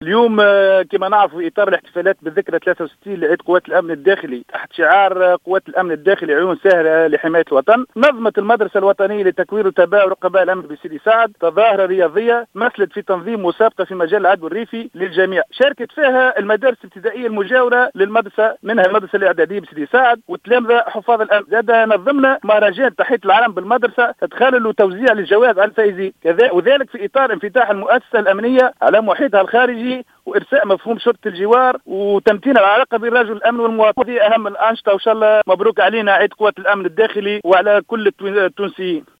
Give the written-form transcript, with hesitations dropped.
اليوم كما نعرف في اطار الاحتفالات بالذكرى 63 لعيد قوات الامن الداخلي تحت شعار قوات الامن الداخلي عيون ساهره لحمايه الوطن، نظمت المدرسه الوطنيه لتكوين وتباع رقباء الامن بسيدي سعد تظاهره رياضيه مثلت في تنظيم مسابقه في مجال العدو الريفي للجميع، شاركت فيها المدارس الابتدائيه المجاوره للمدرسه منها المدرسه الاعداديه بسيدي سعد والتلامذه حفاظ الامن. زاد نظمنا مهرجان تحيه العلم بالمدرسه تدخل وتوزيع للجوائز على الفائزين، وذلك في اطار انفتاح المؤسسه الامنيه على محيطها الخارجي وارساء مفهوم شرطه الجوار وتمتين العلاقه بين رجل الامن والمواطن. هذه اهم الانشطه وان شاء الله مبروك علينا عيد قوات الامن الداخلي وعلى كل التونسيين.